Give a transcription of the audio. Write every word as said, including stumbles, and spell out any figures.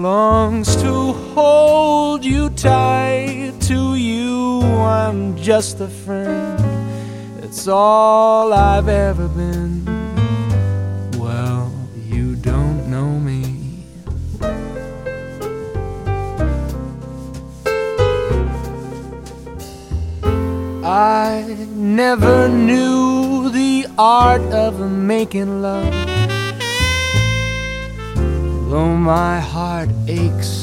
longs to hold you tight. To you I'm just a friend, it's all I've ever been. Well, you don't know me. I never knew the art of making love, though my heart aches